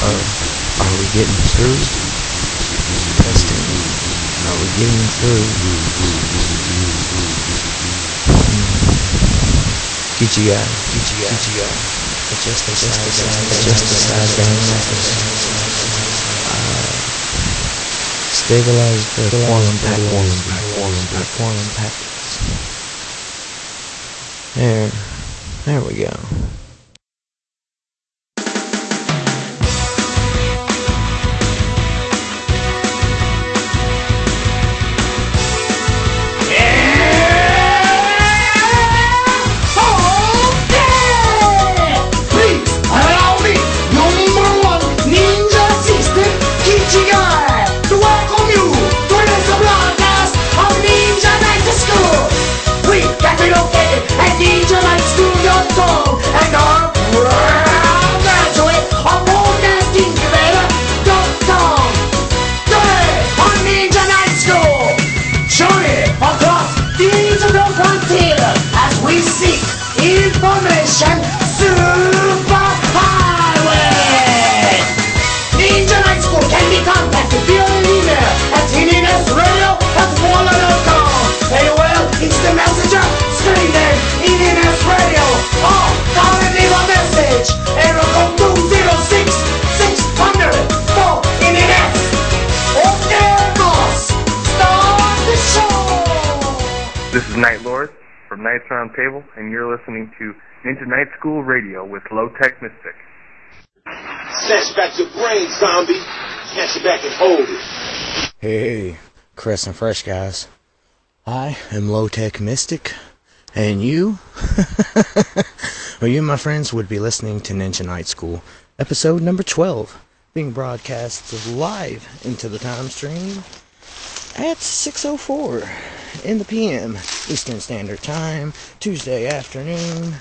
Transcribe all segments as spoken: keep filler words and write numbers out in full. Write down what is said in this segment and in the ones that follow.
Uh, are we getting through? Testing. Are we getting through? Kichi guy, Kichi guy, Kichi guy. Adjust the side, adjust the side down. Uh, stabilize the quantum pack, quantum pack, quantum pack, quantum pack. There, there we go. Information Superhighway! Ninja Night School can be contacted via an email at tnnsradio at walla dot com. A O L Instant Messenger, screen name, N N S Radio. Or call and leave a message. Area code two zero six, six hundred, four N N S. Okay, boss, start the show! This is Night Lord from Knights Round Table, and you're listening to Ninja Night School Radio with Low Tech Mystic. Snatch back your brain, zombie. Snatch it back and hold it. Hey, Chris and Fresh guys. I am Low Tech Mystic, and you? Well, you, my friends, would be listening to Ninja Night School, episode number twelve, being broadcast live into the time stream at six oh four in the P M Eastern Standard Time, Tuesday afternoon,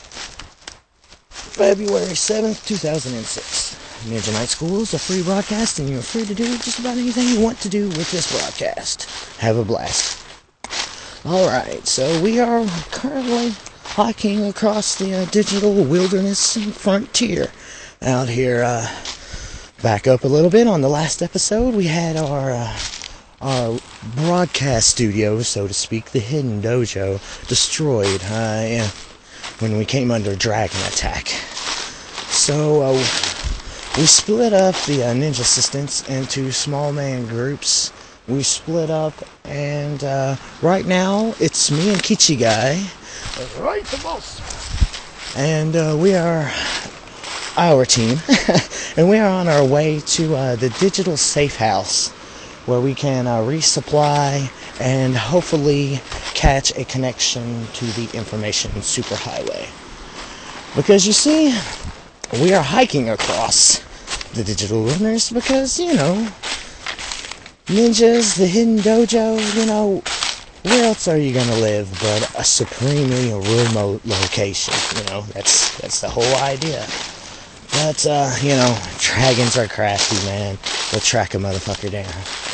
February seventh, two thousand six. Ninja Night School is a free broadcast, and you're free to do just about anything you want to do with this broadcast. Have a blast. Alright, so we are currently hiking across the uh, digital wilderness and frontier out here. Uh, back up a little bit. On the last episode, we had our... Uh, Our broadcast studio, so to speak, the hidden dojo, destroyed uh, yeah, when we came under dragon attack. So uh, we split up the uh, ninja assistants into small man groups. We split up, and uh, right now it's me and Kichi guy. That's right, the boss. And uh, we are our team, and we are on our way to uh, the digital safe house, where we can uh, resupply and hopefully catch a connection to the information superhighway. Because you see, we are hiking across the digital wilderness because, you know, ninjas, the hidden dojo, you know, where else are you gonna live but a supremely remote location? You know, that's that's the whole idea. But, uh, you know, dragons are crafty, man. They'll track a motherfucker down.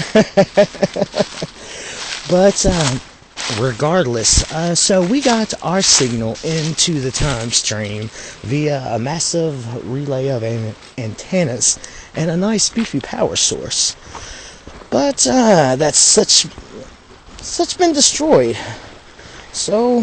But, um, regardless, uh, so we got our signal into the time stream via a massive relay of an- antennas and a nice beefy power source. But, uh, that's such, such been destroyed. So...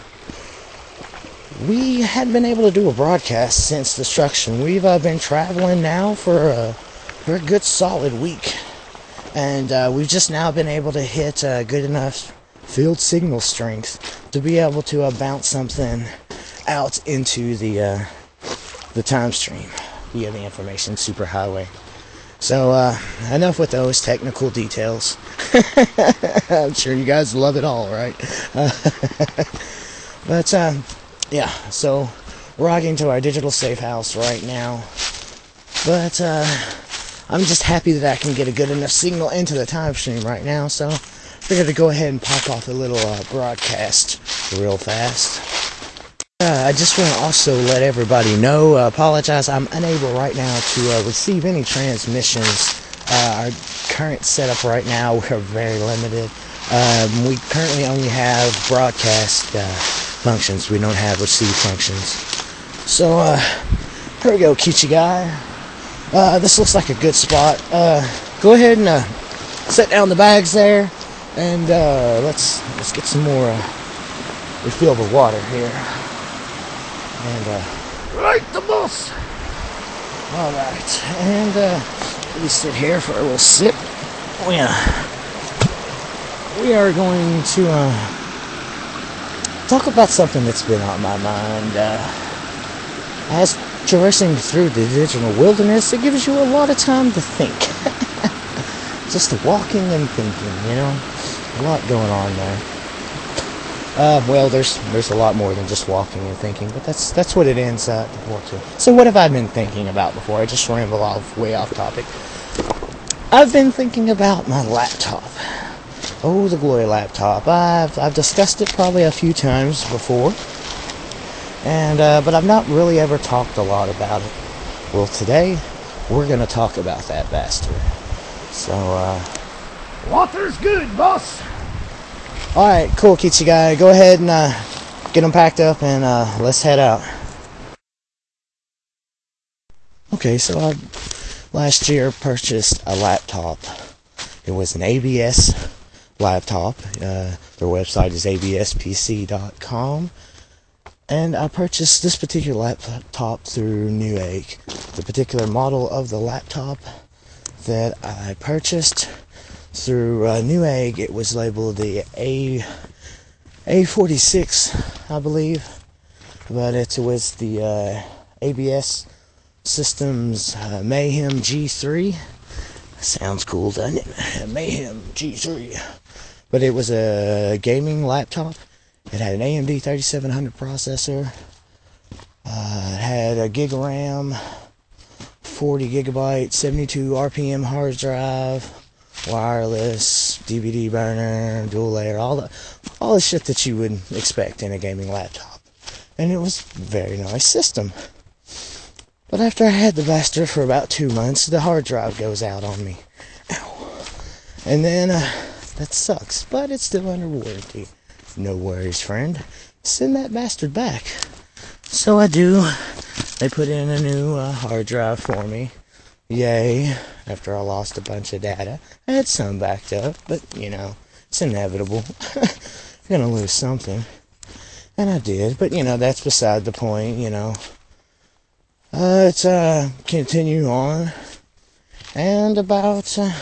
we hadn't been able to do a broadcast since destruction. We've uh, been traveling now for a, for a good solid week. And uh, we've just now been able to hit uh, good enough field signal strength to be able to uh, bounce something out into the, uh, the time stream via the information superhighway. So, uh, enough with those technical details. I'm sure you guys love it all, right? Uh, but, um... yeah, so we're rocking to our digital safe house right now. But uh, I'm just happy that I can get a good enough signal into the time stream right now, so I figured to go ahead and pop off a little uh, broadcast real fast. Uh, I just want to also let everybody know, uh, apologize, I'm unable right now to uh, receive any transmissions. Uh, our current setup right now, we're very limited. Um, we currently only have broadcast uh, functions. We don't have receive functions. So, uh, here we go, Kichi guy. Uh, this looks like a good spot. Uh, go ahead and uh, set down the bags there, and uh, let's let's get some more uh, refill the water here. And uh, right, the boss. All right, and uh, we sit here for a little sip. We uh, we are going to uh, talk about something that's been on my mind. Uh, as traversing through the digital wilderness, it gives you a lot of time to think. Just walking and thinking, you know, a lot going on there. Uh, well, there's there's a lot more than just walking and thinking, but that's that's what it ends up to. So what have I been thinking about before I just ramble off way off topic? I've been thinking about my laptop. Oh, the Glory laptop. I've I've discussed it probably a few times before, and uh, but I've not really ever talked a lot about it. Well, today we're gonna talk about that bastard. So, uh, water's good, boss. All right, cool, Kitchi guy. Go ahead and uh, get them packed up, and uh, let's head out. Okay, so I last year purchased a laptop. It was an A B S laptop. Uh, their website is A B S P C dot com. And I purchased this particular laptop through Newegg. The particular model of the laptop that I purchased through uh, Newegg, it was labeled the A A forty-six, I believe, but it was the uh, A B S Systems uh, Mayhem G three. Sounds cool, doesn't it? Mayhem G three. But it was a gaming laptop. It had an A M D thirty-seven hundred processor. Uh, it had a gig of RAM, forty gigabyte, seventy-two R P M hard drive, wireless, D V D burner, dual layer, all the all the shit that you would expect in a gaming laptop. And it was a very nice system. But after I had the bastard for about two months, the hard drive goes out on me. Ow. And then, uh, that sucks, but it's still under warranty. No worries, friend. Send that bastard back. So I do. They put in a new uh, hard drive for me. Yay. After I lost a bunch of data. I had some backed up, but, you know, it's inevitable. You're gonna lose something. And I did, but, you know, that's beside the point, you know. Uh, let's, uh, continue on. And about, uh,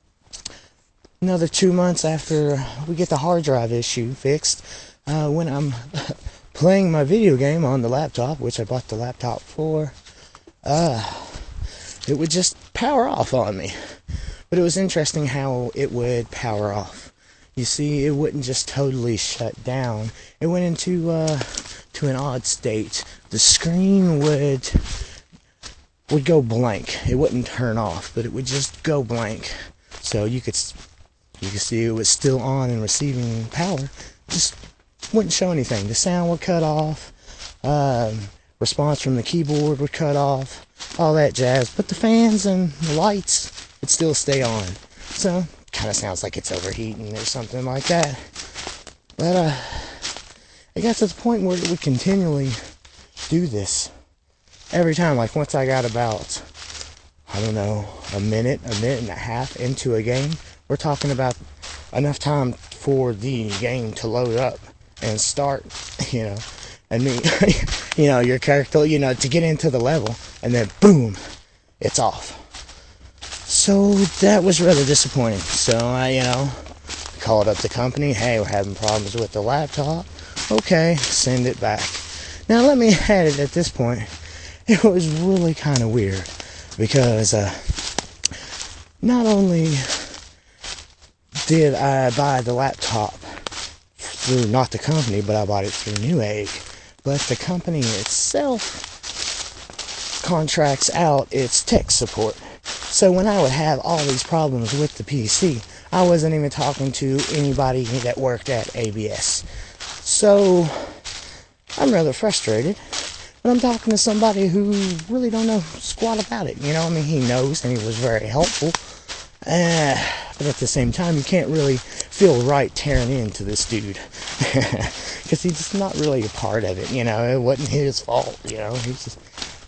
another two months after we get the hard drive issue fixed, uh, when I'm playing my video game on the laptop, which I bought the laptop for, uh, it would just power off on me. But it was interesting how it would power off. You see, it wouldn't just totally shut down. It went into, uh, to an odd state. The screen would, would go blank. It wouldn't turn off, but it would just go blank. So you could, you could see it was still on and receiving power. Just wouldn't show anything. The sound would cut off. Um, response from the keyboard would cut off. All that jazz. But the fans and the lights would still stay on. So, kind of sounds like it's overheating or something like that. But, uh, it got to the point where it would continually do this. Every time, like once I got about, I don't know, a minute, a minute and a half into a game, we're talking about enough time for the game to load up and start, you know, and me, you know, your character, you know, to get into the level, and then boom, it's off. So that was rather disappointing. So I, you know, called up the company. Hey, we're having problems with the laptop. Okay, send it back. Now let me add it at this point. It was really kind of weird because uh, not only did I buy the laptop through not the company, but I bought it through Newegg, but the company itself contracts out its tech support. So when I would have all these problems with the P C, I wasn't even talking to anybody that worked at A B S. So I'm rather frustrated. But I'm talking to somebody who really don't know squat about it. You know, I mean, he knows and he was very helpful. Uh, but at the same time, you can't really feel right tearing into this dude. Because he's just not really a part of it, you know. It wasn't his fault, you know. He's just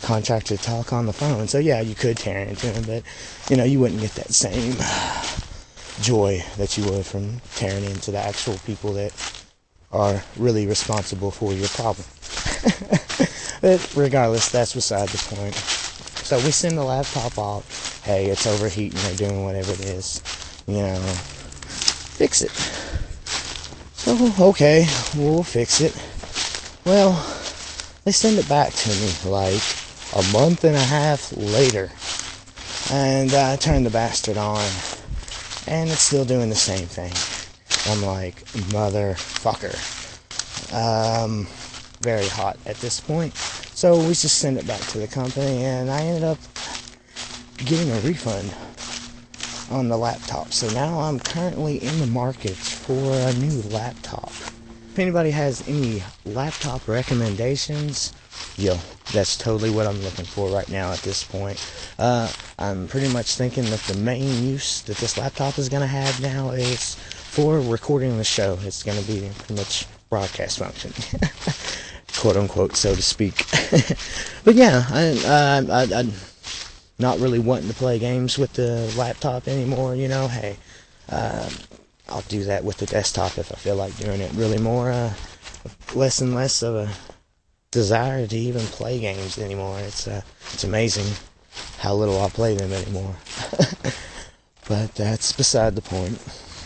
contracted to talk on the phone. So yeah, you could tear into him, but you know, you wouldn't get that same joy that you would from tearing into the actual people that are really responsible for your problem. But regardless, that's beside the point. So we send the laptop off. Hey, it's overheating or doing whatever it is. You know, fix it. So, okay, we'll fix it. Well, they send it back to me like a month and a half later. And I turn the bastard on, and it's still doing the same thing. I'm like, motherfucker. Um, very hot at this point. So we just send it back to the company, and I ended up getting a refund on the laptop. So now I'm currently in the market for a new laptop. If anybody has any laptop recommendations, yo, that's totally what I'm looking for right now at this point. Uh, I'm pretty much thinking that the main use that this laptop is going to have now is for recording the show. It's going to be pretty much broadcast function, quote unquote, so to speak. But yeah, I, I, I, I'm not really wanting to play games with the laptop anymore, you know. Hey, uh, I'll do that with the desktop if I feel like doing it. Really more, uh, less and less of a desire to even play games anymore. It's uh, it's amazing how little I play them anymore. But that's beside the point.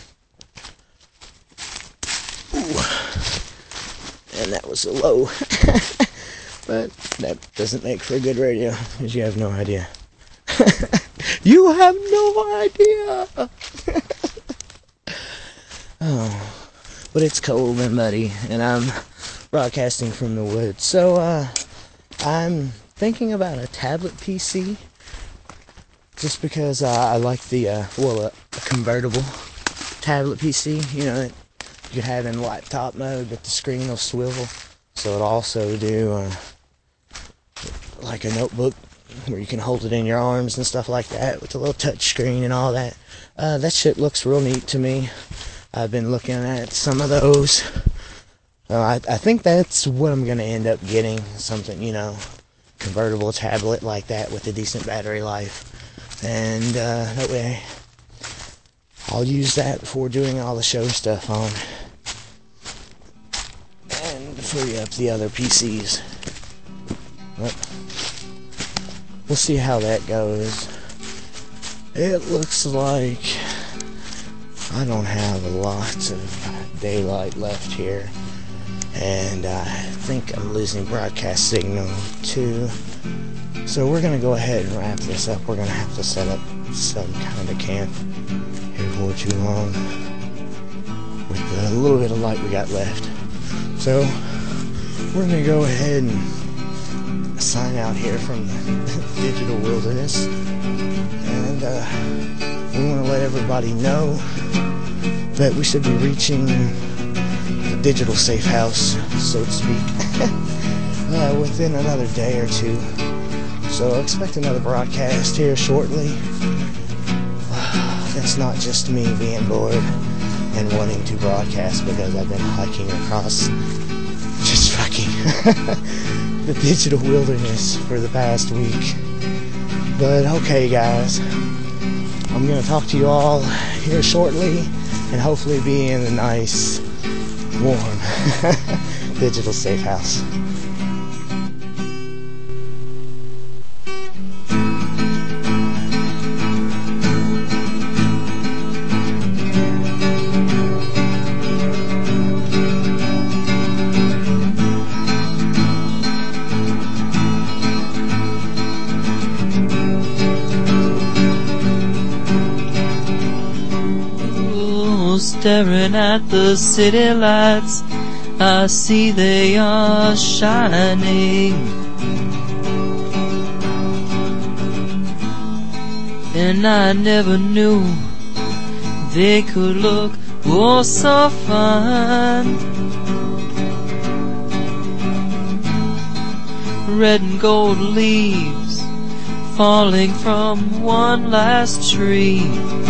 Ooh. And that was a low. But that doesn't make for a good radio, because you have no idea. You have no idea. Oh, but it's cold and muddy, and I'm broadcasting from the woods. So, uh, I'm thinking about a tablet P C, just because uh, I like the, uh, well, a, a convertible tablet P C, you know, that you have in laptop mode, but the screen will swivel, so it'll also do, uh, like a notebook, where you can hold it in your arms and stuff like that, with a little touch screen and all that. Uh, that shit looks real neat to me. I've been looking at some of those. Uh, I, I think that's what I'm going to end up getting. Something, you know, convertible tablet like that with a decent battery life. And uh, that way I'll use that before doing all the show stuff on. And free up the other P Cs. But we'll see how that goes. It looks like I don't have a lot of daylight left here, and I think I'm losing broadcast signal too. So we're gonna go ahead and wrap this up. We're gonna have to set up some kind of camp here for too long with the little bit of light we got left. So we're gonna go ahead and sign out here from the digital wilderness, and uh, we want to let everybody know that we should be reaching the digital safe house, so to speak, uh, within another day or two. So expect another broadcast here shortly. That's not just me being bored and wanting to broadcast because I've been hiking across just fucking the digital wilderness for the past week. But okay, guys, I'm gonna talk to you all here shortly, and hopefully be in a nice, warm digital safe house. Staring at the city lights, I see they are shining, and I never knew they could look oh so fine. Red and gold leaves falling from one last tree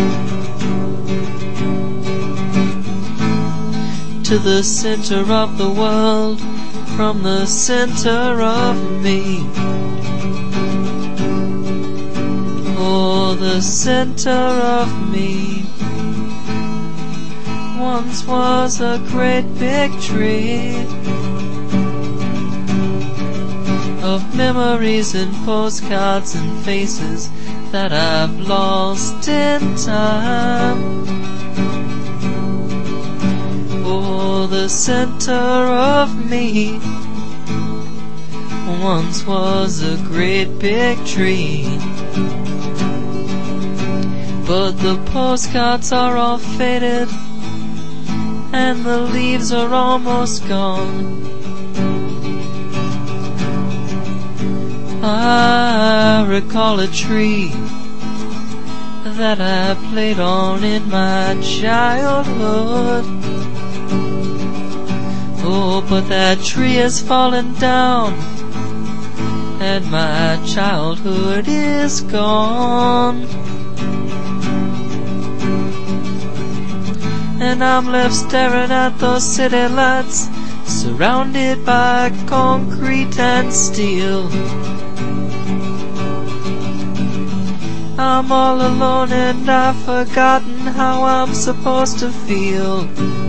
to the center of the world, from the center of me. the center of me once was a great big tree of memories and postcards and faces that I've lost in time. Oh, the center of me once was a great big tree, but the postcards are all faded and the leaves are almost gone. I recall a tree that I played on in my childhood. Oh, but that tree has fallen down and my childhood is gone. And I'm left staring at those city lights, surrounded by concrete and steel. I'm all alone and I've forgotten how I'm supposed to feel.